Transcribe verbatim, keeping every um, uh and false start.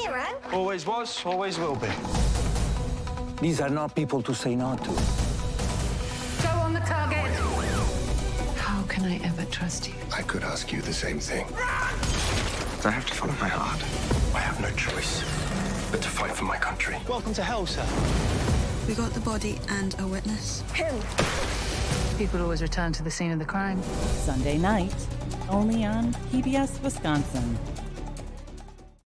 hero. Always was, always will be. These are not people to say no to. Go on the target. How can I ever trust you? I could ask you the same thing. I have to follow my heart. I have no choice but to fight for my country. Welcome to hell, sir. We got the body and a witness. Him. People always return to the scene of the crime. Sunday night, only on P B S Wisconsin.